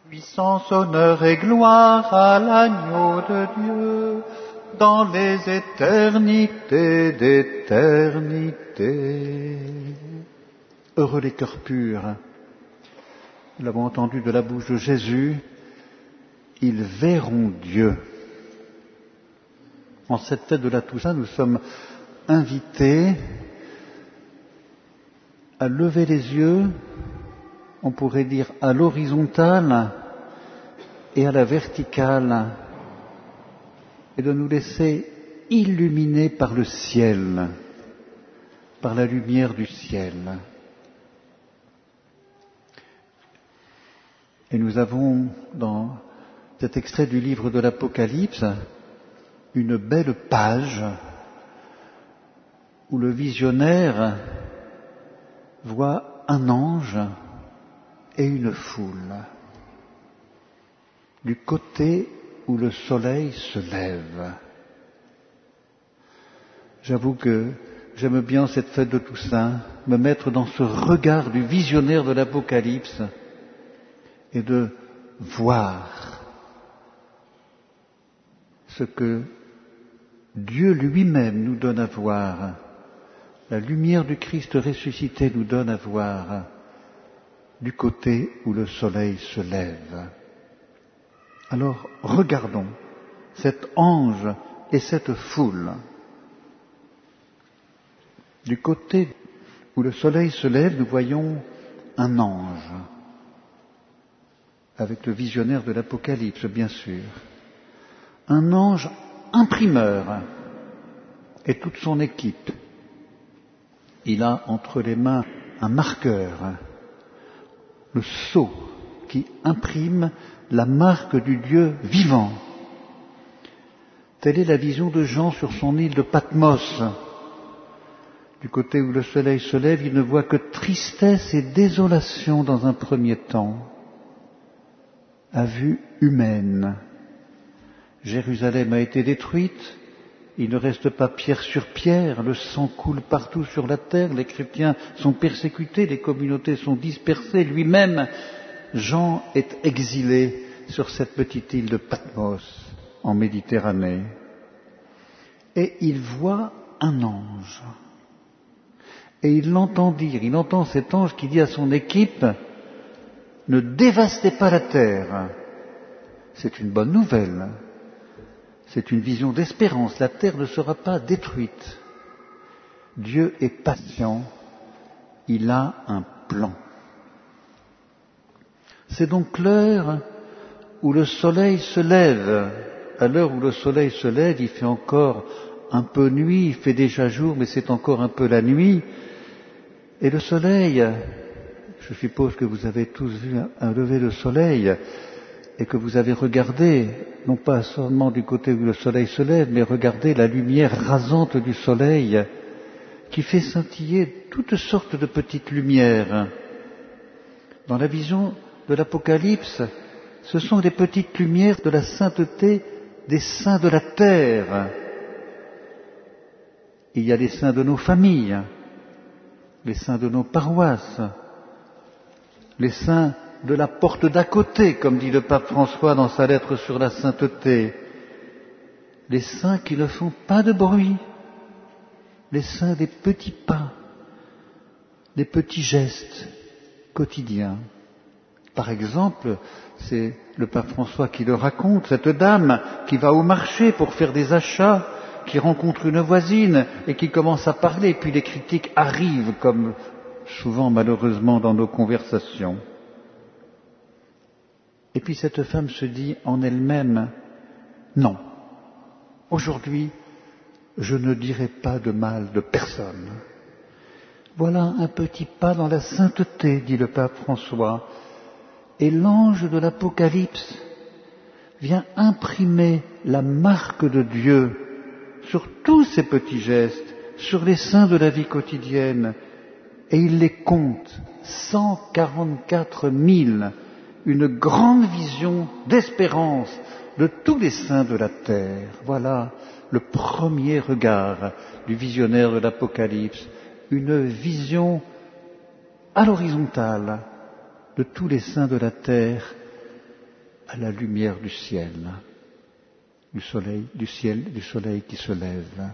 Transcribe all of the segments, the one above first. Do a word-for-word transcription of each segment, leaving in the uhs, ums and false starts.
Puissance, honneur et gloire à l'agneau de Dieu, dans les éternités d'éternité. Heureux les cœurs purs. Nous l'avons entendu de la bouche de Jésus, ils verront Dieu. En cette fête de la Toussaint, nous sommes invités à lever les yeux, on pourrait dire à l'horizontale et à la verticale, et de nous laisser illuminer par le ciel, par la lumière du ciel. Et nous avons, dans cet extrait du livre de l'Apocalypse, une belle page où le visionnaire voit un ange et une foule du côté où le soleil se lève. J'avoue que j'aime bien cette fête de Toussaint, me mettre dans ce regard du visionnaire de l'Apocalypse et de voir ce que Dieu lui-même nous donne à voir. La lumière du Christ ressuscité nous donne à voir du côté où le soleil se lève. Alors regardons cet ange et cette foule. Du côté où le soleil se lève, nous voyons un ange, avec le visionnaire de l'Apocalypse, bien sûr. Un ange imprimeur et toute son équipe. Il a entre les mains un marqueur, le sceau qui imprime la marque du Dieu vivant. Telle est la vision de Jean sur son île de Patmos. Du côté où le soleil se lève, il ne voit que tristesse et désolation dans un premier temps, à vue humaine. Jérusalem a été détruite, il ne reste pas pierre sur pierre, le sang coule partout sur la terre, les chrétiens sont persécutés, les communautés sont dispersées, lui-même, Jean est exilé sur cette petite île de Patmos, en Méditerranée. Et il voit un ange. Et il l'entend dire, il entend cet ange qui dit à son équipe, « Ne dévastez pas la terre ». C'est une bonne nouvelle. C'est une vision d'espérance. La terre ne sera pas détruite. Dieu est patient. Il a un plan. C'est donc l'heure où le soleil se lève. À l'heure où le soleil se lève, il fait encore un peu nuit, il fait déjà jour, mais c'est encore un peu la nuit. Et le soleil, je suppose que vous avez tous vu un lever de soleil, et que vous avez regardé, non pas seulement du côté où le soleil se lève, mais regardez la lumière rasante du soleil qui fait scintiller toutes sortes de petites lumières. Dans la vision de l'Apocalypse, ce sont des petites lumières de la sainteté des saints de la terre. Il y a les saints de nos familles, les saints de nos paroisses, les saints de la porte d'à côté, comme dit le pape François dans sa lettre sur la sainteté, les saints qui ne font pas de bruit, les saints des petits pas, des petits gestes quotidiens. Par exemple, c'est le pape François qui le raconte, cette dame qui va au marché pour faire des achats, qui rencontre une voisine et qui commence à parler, et puis les critiques arrivent, comme souvent malheureusement dans nos conversations. Et puis cette femme se dit en elle-même, non, aujourd'hui, je ne dirai pas de mal de personne. Voilà un petit pas dans la sainteté, dit le pape François. Et l'ange de l'Apocalypse vient imprimer la marque de Dieu sur tous ces petits gestes, sur les saints de la vie quotidienne. Et il les compte, cent quarante-quatre mille. Une grande vision d'espérance de tous les saints de la terre. Voilà le premier regard du visionnaire de l'Apocalypse, une vision à l'horizontale de tous les saints de la terre à la lumière du ciel, du soleil, du ciel, du soleil qui se lève.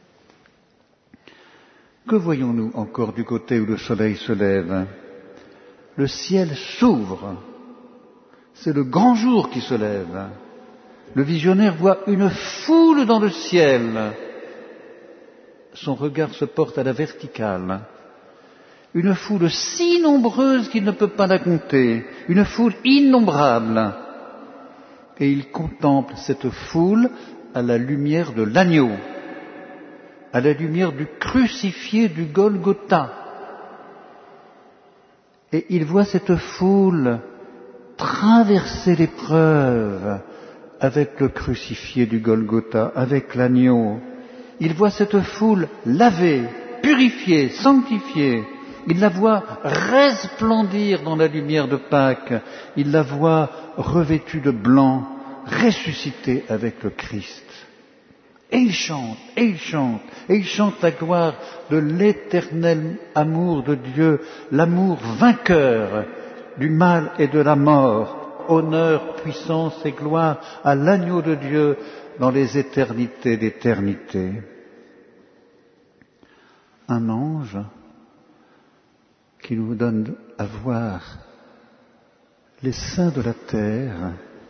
Que voyons-nous encore du côté où le soleil se lève? Le ciel s'ouvre. C'est le grand jour qui se lève. Le visionnaire voit une foule dans le ciel. Son regard se porte à la verticale. Une foule si nombreuse qu'il ne peut pas la compter. Une foule innombrable. Et il contemple cette foule à la lumière de l'agneau, à la lumière du crucifié du Golgotha. Et il voit cette foule traverser l'épreuve avec le crucifié du Golgotha, avec l'agneau. Il voit cette foule lavée, purifiée, sanctifiée. Il la voit resplendir dans la lumière de Pâques. Il la voit revêtue de blanc, ressuscitée avec le Christ. Et il chante, et il chante, et il chante la gloire de l'éternel amour de Dieu, l'amour vainqueur du mal et de la mort, honneur, puissance et gloire à l'agneau de Dieu dans les éternités d'éternité. Un ange qui nous donne à voir les saints de la terre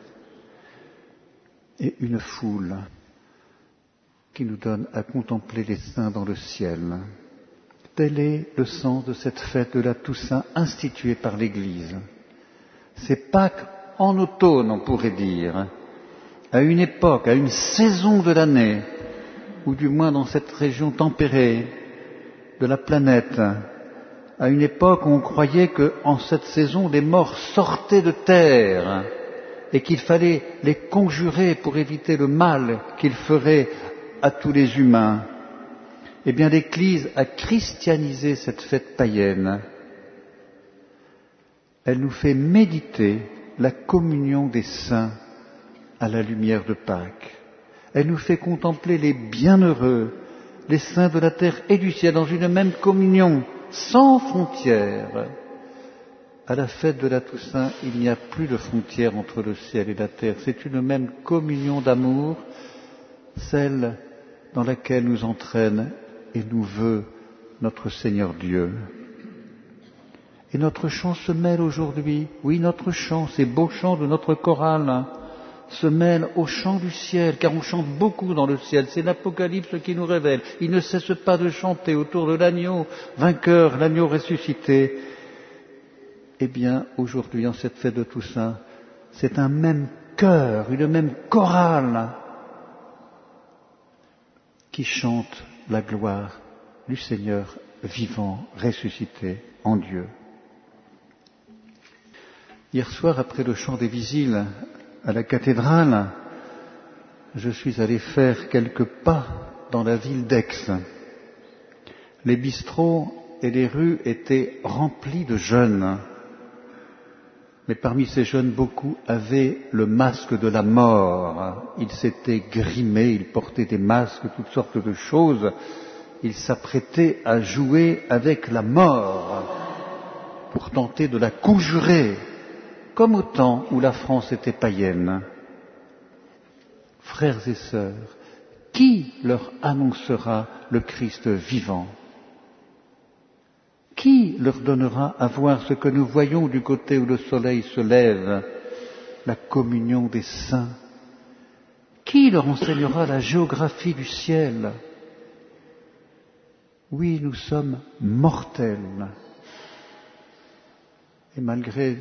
et une foule qui nous donne à contempler les saints dans le ciel. Tel est le sens de cette fête de la Toussaint instituée par l'Église. C'est Pâques en automne, on pourrait dire, à une époque, à une saison de l'année, ou du moins dans cette région tempérée de la planète, à une époque où on croyait qu'en cette saison, les morts sortaient de terre et qu'il fallait les conjurer pour éviter le mal qu'ils feraient à tous les humains. Eh bien, l'Église a christianisé cette fête païenne. Elle nous fait méditer la communion des saints à la lumière de Pâques. Elle nous fait contempler les bienheureux, les saints de la terre et du ciel, dans une même communion, sans frontières. À la fête de la Toussaint, il n'y a plus de frontières entre le ciel et la terre. C'est une même communion d'amour, celle dans laquelle nous entraîne et nous veut notre Seigneur Dieu. Et notre chant se mêle aujourd'hui, oui, notre chant, ces beaux chants de notre chorale, se mêlent au chant du ciel, car on chante beaucoup dans le ciel. C'est l'Apocalypse qui nous révèle. Il ne cesse pas de chanter autour de l'agneau vainqueur, l'agneau ressuscité. Eh bien, aujourd'hui, en cette fête de Toussaint, c'est un même chœur, une même chorale qui chante la gloire du Seigneur vivant, ressuscité en Dieu. Hier soir, après le chant des Visiles à la cathédrale, je suis allé faire quelques pas dans la ville d'Aix. Les bistrots et les rues étaient remplis de jeunes. Mais parmi ces jeunes, beaucoup avaient le masque de la mort. Ils s'étaient grimés, ils portaient des masques, toutes sortes de choses. Ils s'apprêtaient à jouer avec la mort pour tenter de la conjurer, comme au temps où la France était païenne. Frères et sœurs, qui leur annoncera le Christ vivant ? Qui leur donnera à voir ce que nous voyons du côté où le soleil se lève, la communion des saints? Qui leur enseignera la géographie du ciel? Oui, nous sommes mortels. Et malgré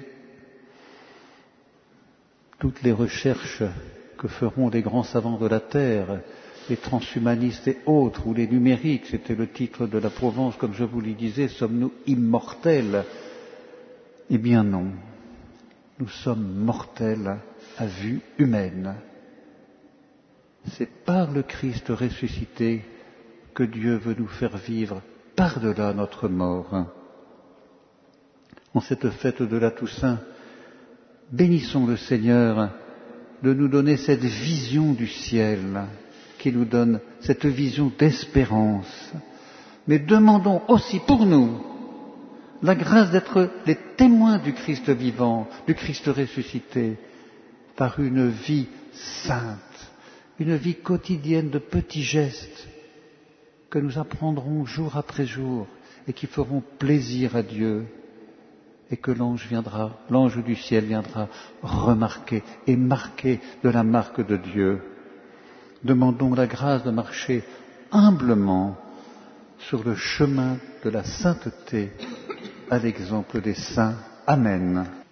toutes les recherches que feront les grands savants de la Terre, les transhumanistes et autres, ou les numériques, c'était le titre de la Provence, comme je vous le disais, sommes-nous immortels? Eh bien non, nous sommes mortels à vue humaine. C'est par le Christ ressuscité que Dieu veut nous faire vivre par-delà notre mort. En cette fête de la Toussaint, bénissons le Seigneur de nous donner cette vision du ciel, qui nous donne cette vision d'espérance. Mais demandons aussi pour nous la grâce d'être les témoins du Christ vivant, du Christ ressuscité, par une vie sainte, une vie quotidienne de petits gestes que nous apprendrons jour après jour et qui feront plaisir à Dieu, et que l'ange viendra, l'ange du ciel viendra remarquer et marquer de la marque de Dieu. Demandons la grâce de marcher humblement sur le chemin de la sainteté à l'exemple des saints. Amen.